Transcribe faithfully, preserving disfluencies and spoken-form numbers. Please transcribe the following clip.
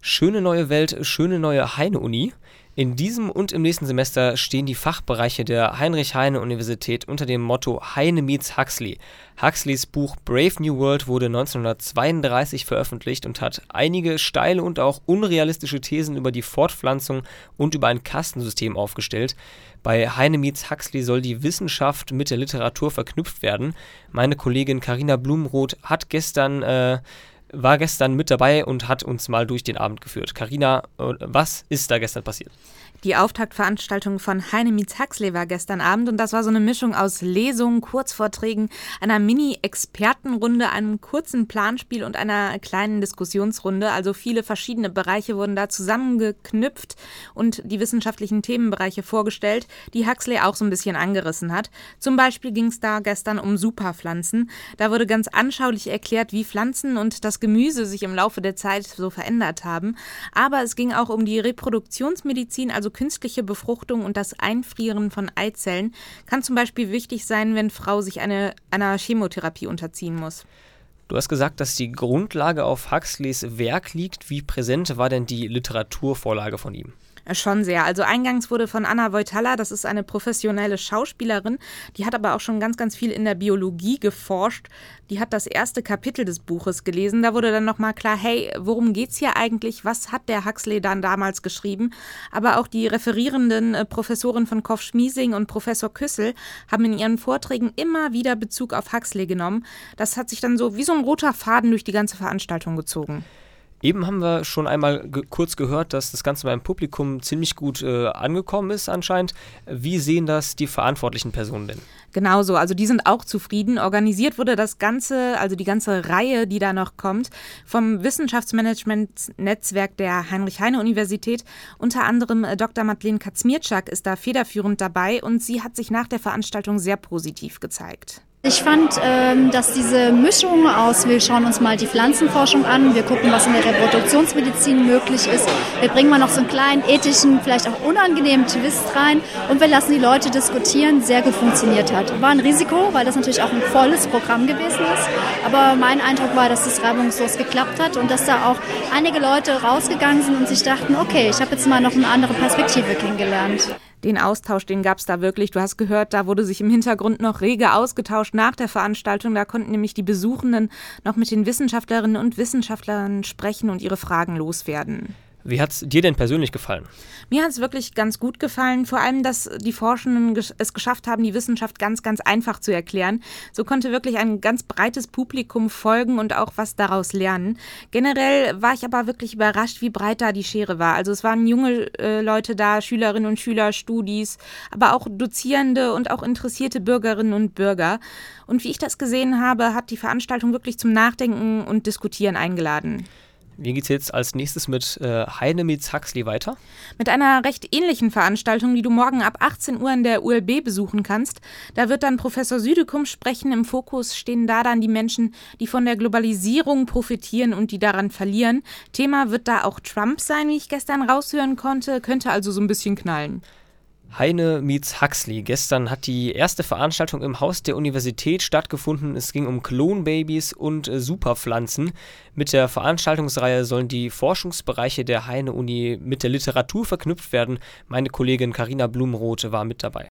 Schöne neue Welt, schöne neue Heine-Uni. In diesem und im nächsten Semester stehen die Fachbereiche der Heinrich-Heine-Universität unter dem Motto Heine meets Huxley. Huxleys Buch Brave New World wurde neunzehnhundertzweiunddreißig veröffentlicht und hat einige steile und auch unrealistische Thesen über die Fortpflanzung und über ein Kastensystem aufgestellt. Bei Heine meets Huxley soll die Wissenschaft mit der Literatur verknüpft werden. Meine Kollegin Carina Blumroth hat gestern... Äh, war gestern mit dabei und hat uns mal durch den Abend geführt. Carina, was ist da gestern passiert? Die Auftaktveranstaltung von Heine meets Huxley war gestern Abend und das war so eine Mischung aus Lesungen, Kurzvorträgen, einer Mini-Expertenrunde, einem kurzen Planspiel und einer kleinen Diskussionsrunde. Also viele verschiedene Bereiche wurden da zusammengeknüpft und die wissenschaftlichen Themenbereiche vorgestellt, die Huxley auch so ein bisschen angerissen hat. Zum Beispiel ging es da gestern um Superpflanzen. Da wurde ganz anschaulich erklärt, wie Pflanzen und das Gemüse sich im Laufe der Zeit so verändert haben. Aber es ging auch um die Reproduktionsmedizin, also künstliche Befruchtung und das Einfrieren von Eizellen kann zum Beispiel wichtig sein, wenn Frau sich eine, einer Chemotherapie unterziehen muss. Du hast gesagt, dass die Grundlage auf Huxleys Werk liegt. Wie präsent war denn die Literaturvorlage von ihm? Schon sehr. Also eingangs wurde von Anna Voitala, das ist eine professionelle Schauspielerin, die hat aber auch schon ganz, ganz viel in der Biologie geforscht. Die hat das erste Kapitel des Buches gelesen. Da wurde dann nochmal klar, hey, worum geht's hier eigentlich? Was hat der Huxley dann damals geschrieben? Aber auch die referierenden äh, Professoren von Koff-Schmiesing und Professor Küssel haben in ihren Vorträgen immer wieder Bezug auf Huxley genommen. Das hat sich dann so wie so ein roter Faden durch die ganze Veranstaltung gezogen. Eben haben wir schon einmal ge- kurz gehört, dass das Ganze beim Publikum ziemlich gut äh, angekommen ist anscheinend. Wie sehen das die verantwortlichen Personen denn? Genauso, also die sind auch zufrieden. Organisiert wurde das Ganze, also die ganze Reihe, die da noch kommt, vom Wissenschaftsmanagement-Netzwerk der Heinrich-Heine-Universität. Unter anderem Doktor Madeleine Kazmierczak ist da federführend dabei und sie hat sich nach der Veranstaltung sehr positiv gezeigt. Ich fand, ähm, dass diese Mischung aus, wir schauen uns mal die Pflanzenforschung an, wir gucken, was in der Reproduktionsmedizin möglich ist, wir bringen mal noch so einen kleinen ethischen, vielleicht auch unangenehmen Twist rein und wir lassen die Leute diskutieren, sehr gut funktioniert hat. War ein Risiko, weil das natürlich auch ein volles Programm gewesen ist, aber mein Eindruck war, dass das reibungslos geklappt hat und dass da auch einige Leute rausgegangen sind und sich dachten, okay, ich habe jetzt mal noch eine andere Perspektive kennengelernt. Den Austausch, den gab es da wirklich. Du hast gehört, da wurde sich im Hintergrund noch rege ausgetauscht nach der Veranstaltung. Da konnten nämlich die Besuchenden noch mit den Wissenschaftlerinnen und Wissenschaftlern sprechen und ihre Fragen loswerden. Wie hat es dir denn persönlich gefallen? Mir hat es wirklich ganz gut gefallen, vor allem, dass die Forschenden es geschafft haben, die Wissenschaft ganz, ganz einfach zu erklären. So konnte wirklich ein ganz breites Publikum folgen und auch was daraus lernen. Generell war ich aber wirklich überrascht, wie breit da die Schere war. Also es waren junge äh, Leute da, Schülerinnen und Schüler, Studis, aber auch Dozierende und auch interessierte Bürgerinnen und Bürger. Und wie ich das gesehen habe, hat die Veranstaltung wirklich zum Nachdenken und Diskutieren eingeladen. Wie geht's jetzt als nächstes mit äh, Heine meets Huxley weiter? Mit einer recht ähnlichen Veranstaltung, die du morgen ab achtzehn Uhr in der U L B besuchen kannst. Da wird dann Professor Südekum sprechen. Im Fokus stehen da dann die Menschen, die von der Globalisierung profitieren und die daran verlieren. Thema wird da auch Trump sein, wie ich gestern raushören konnte. Könnte also so ein bisschen knallen. Heine meets Huxley. Gestern hat die erste Veranstaltung im Haus der Universität stattgefunden. Es ging um Klonbabys und äh, Superpflanzen. Mit der Veranstaltungsreihe sollen die Forschungsbereiche der Heine-Uni mit der Literatur verknüpft werden. Meine Kollegin Carina Blumroth war mit dabei.